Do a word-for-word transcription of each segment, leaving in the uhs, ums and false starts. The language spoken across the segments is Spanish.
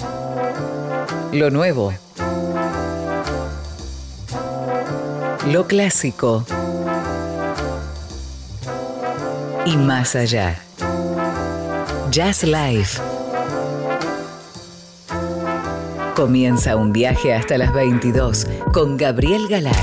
Lo nuevo. Lo clásico. Y más allá. Jazz Live. Comienza un viaje hasta las veintidós con Gabriel Galar.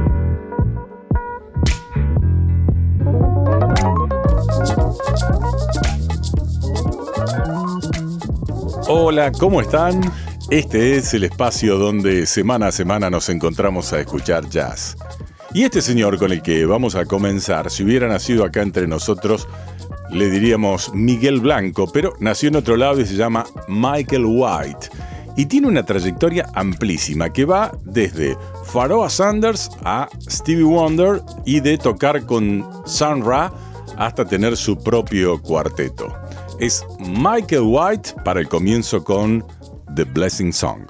Hola, ¿cómo están? Este es el espacio donde semana a semana nos encontramos a escuchar jazz. Y este señor con el que vamos a comenzar, si hubiera nacido acá entre nosotros, le diríamos Miguel Blanco, pero nació en otro lado y se llama Michael White. Y tiene una trayectoria amplísima que va desde Pharoah Sanders a Stevie Wonder y de tocar con Sun Ra hasta tener su propio cuarteto. Es Michael White para el comienzo con The Blessing Song.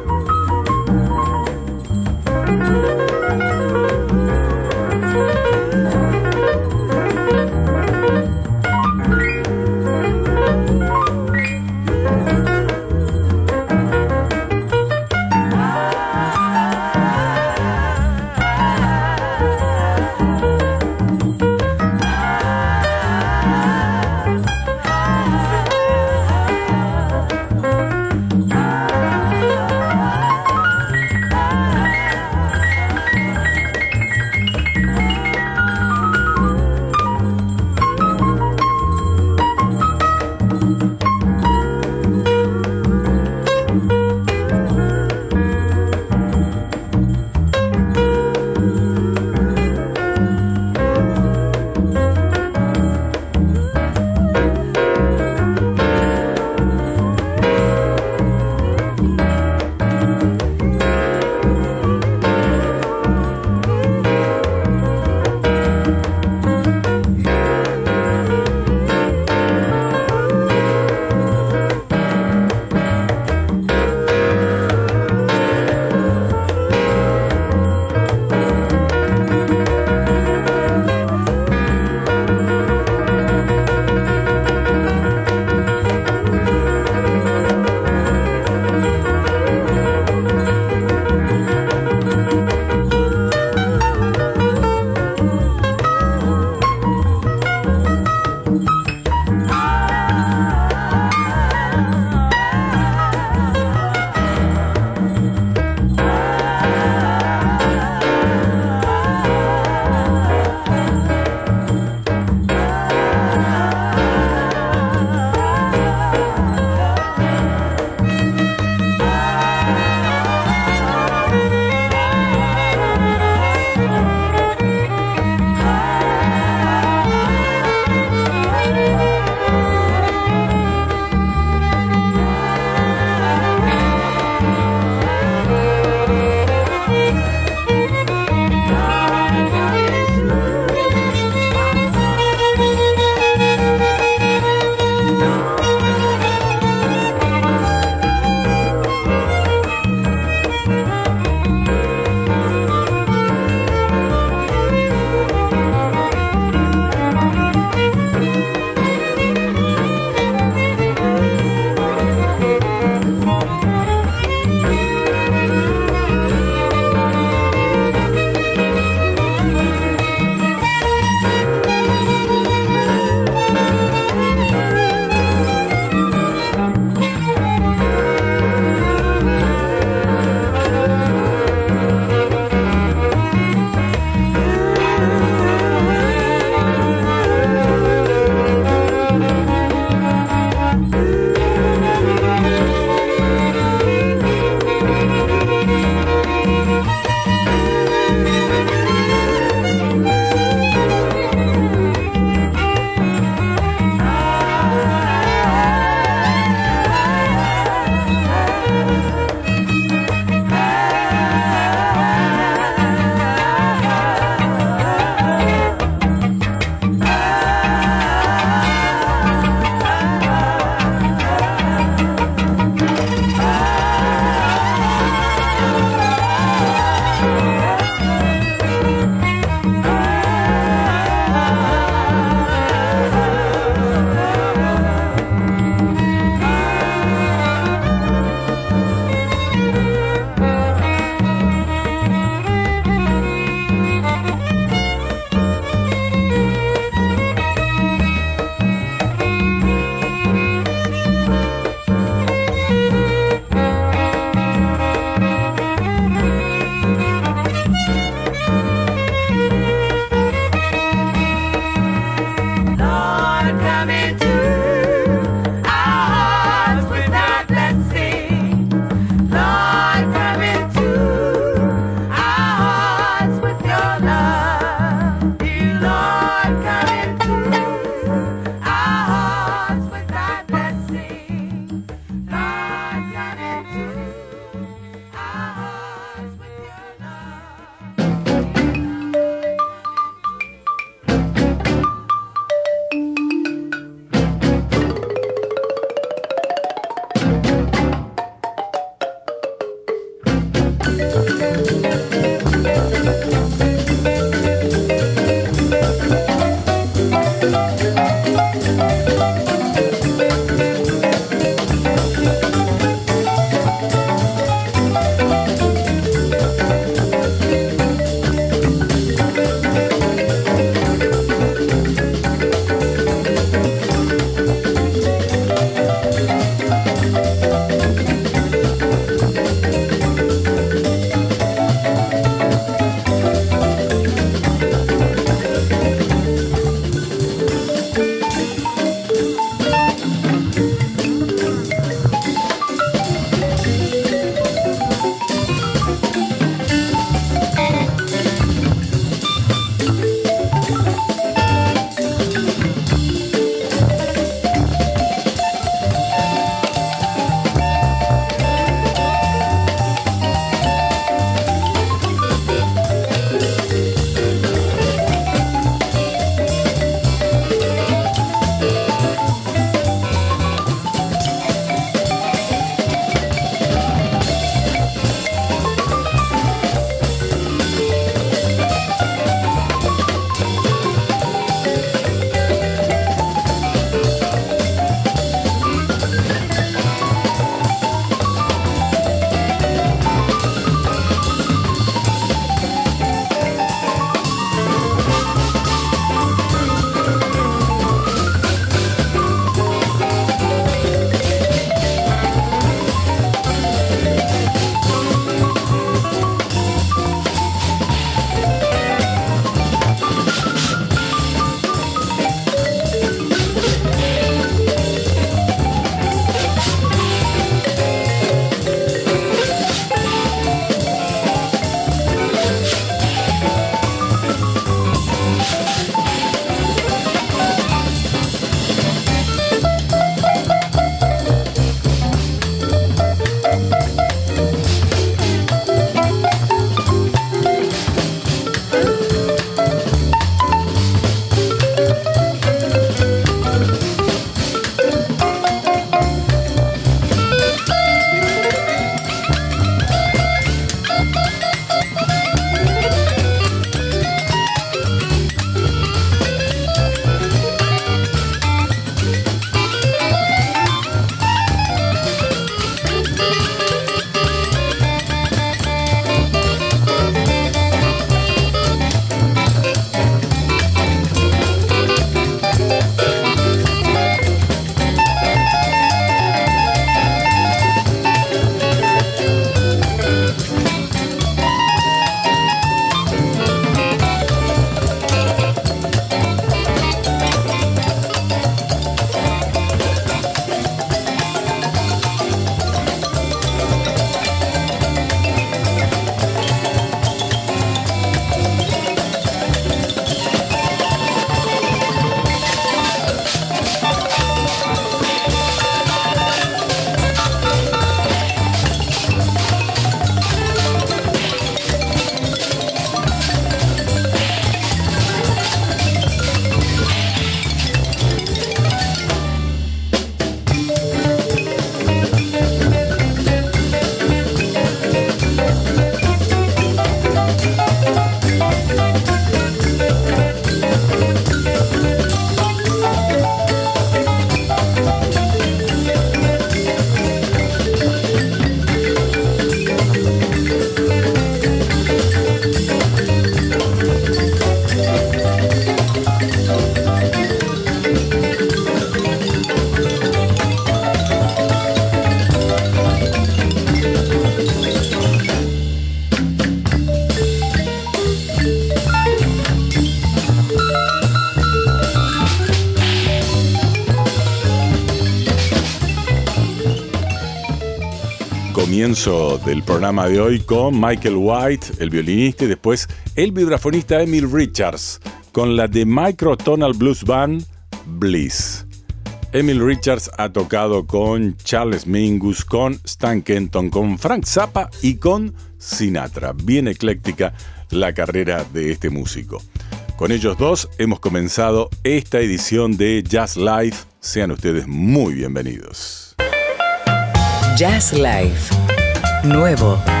Comienzo del programa de hoy con Michael White, el violinista, y después el vibrafonista Emil Richards, con la The Microtonal Blues Band, Bliss. Emil Richards ha tocado con Charles Mingus, con Stan Kenton, con Frank Zappa y con Sinatra. Bien ecléctica la carrera de este músico. Con ellos dos hemos comenzado esta edición de Jazz Live. Sean ustedes muy bienvenidos. Jazz Live. Nuevo,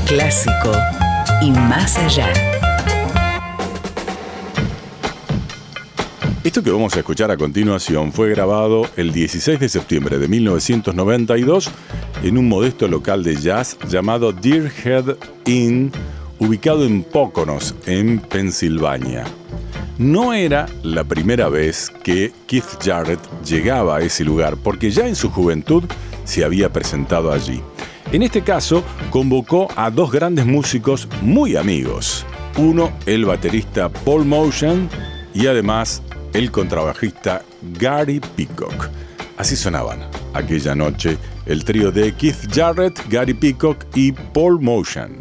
clásico y más allá. Esto que vamos a escuchar a continuación fue grabado el dieciséis de septiembre de mil novecientos noventa y dos en un modesto local de jazz llamado Deerhead Inn, ubicado en Poconos, en Pensilvania. No era la primera vez que Keith Jarrett llegaba a ese lugar, porque ya en su juventud se había presentado allí. En este caso, convocó a dos grandes músicos muy amigos. Uno, el baterista Paul Motian, y además el contrabajista Gary Peacock. Así sonaban aquella noche el trío de Keith Jarrett, Gary Peacock y Paul Motian.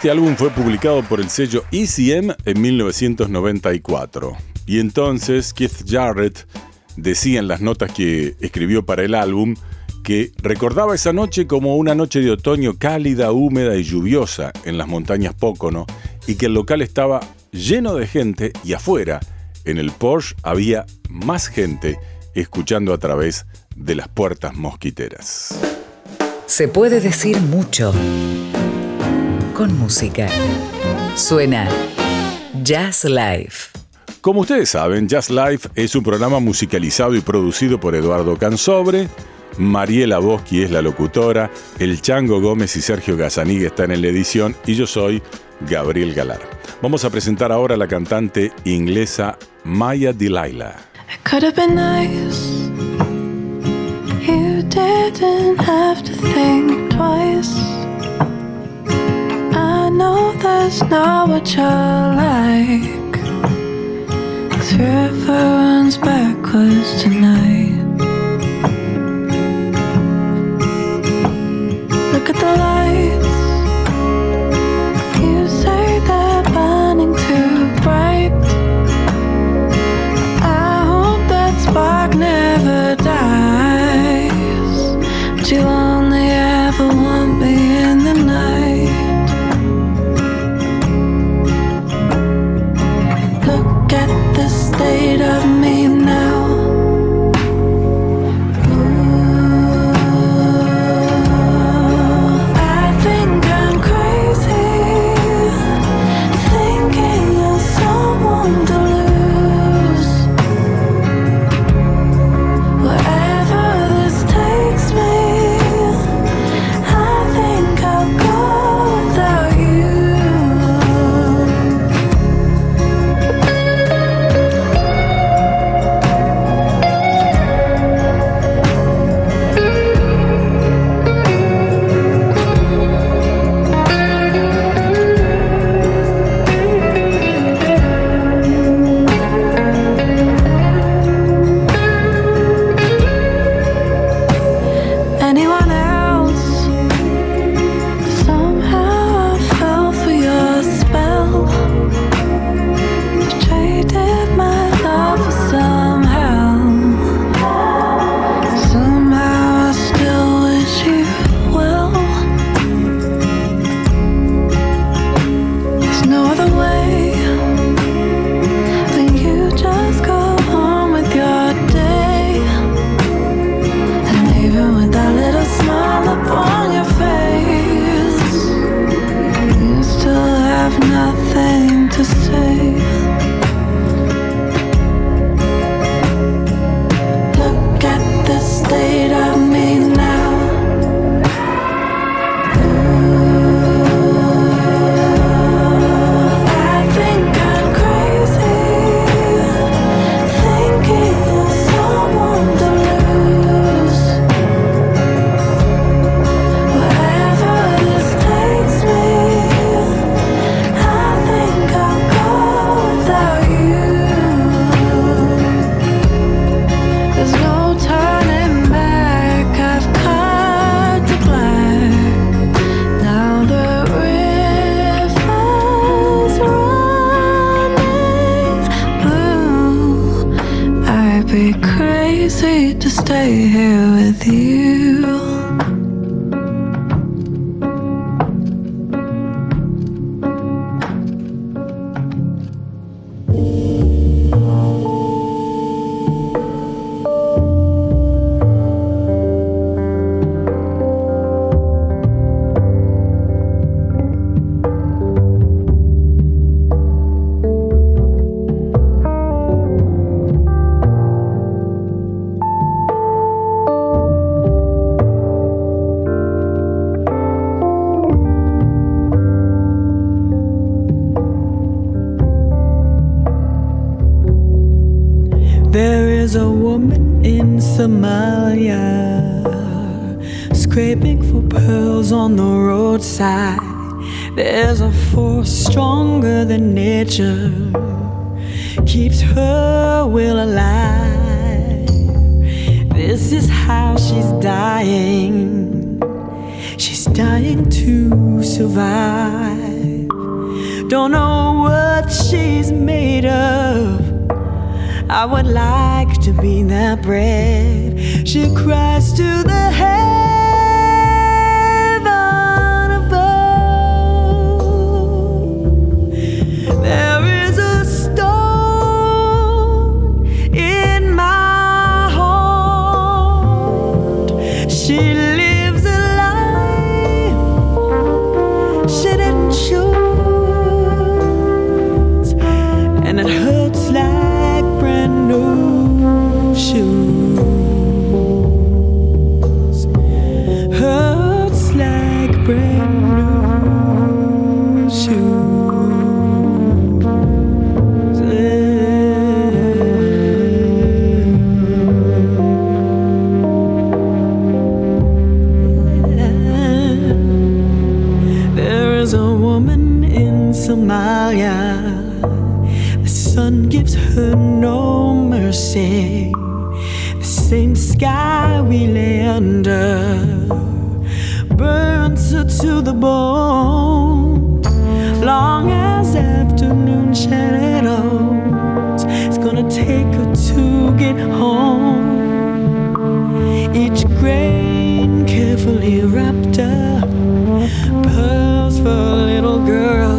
Este álbum fue publicado por el sello E C M en mil novecientos noventa y cuatro. Y entonces Keith Jarrett decía en las notas que escribió para el álbum que recordaba esa noche como una noche de otoño cálida, húmeda y lluviosa en las montañas Pocono, y que el local estaba lleno de gente y afuera, en el Porsche, había más gente escuchando a través de las puertas mosquiteras. Se puede decir mucho con música. Suena Jazz Live. Como ustedes saben, Jazz Live es un programa musicalizado y producido por Eduardo Cansobre. Mariela Boschi es la locutora, el Chango Gómez y Sergio Gazzaniga están en la edición y yo soy Gabriel Galar. Vamos a presentar ahora a la cantante inglesa Maya Delilah. It could have been nice. You didn't have to think twice. I know that's not what you're like. This river runs backwards tonight. Look at the lights. You say they're burning too bright. I hope that spark never dies, but you only ever want me in the night. Look at the state of me now. There is a woman in Somalia scraping for pearls on the roadside. There's a force stronger than nature, keeps her will alive. This is how she's dying. She's dying to survive. don't know what she's made of. I would like to be that bread she cries to the heaven above. There is a stone in my heart. She lives a life she didn't choose, and it hurts like brand new shoes. Hurts like brand new shoes. There is a woman in Somalia. The sun gives her no mercy. The same sky we lay under burns her to the bone. Long as afternoon shadows, it's gonna take her to get home. Each grain carefully wrapped up, pearls for a little girl.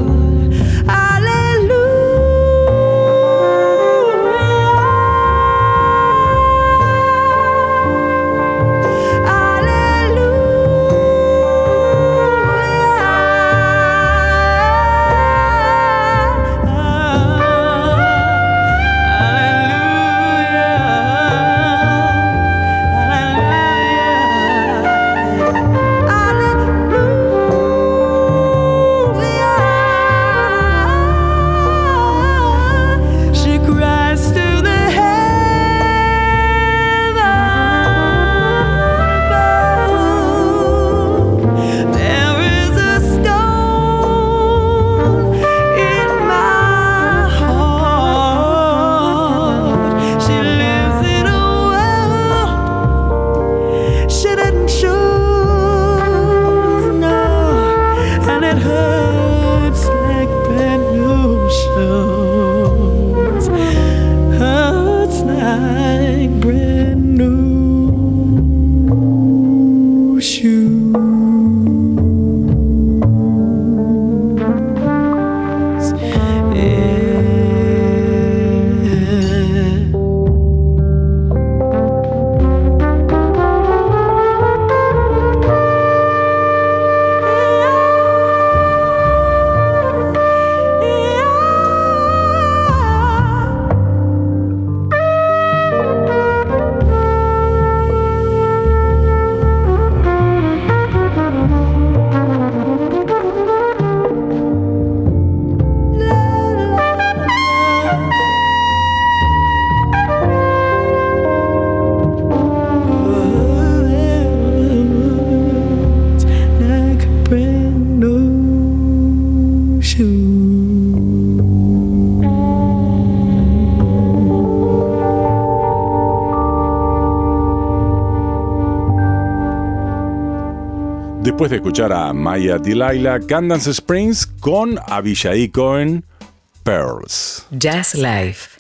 Después de escuchar a Maya Delilah, Candace Springs con Abishai Cohen, Pearls. Jazz Live,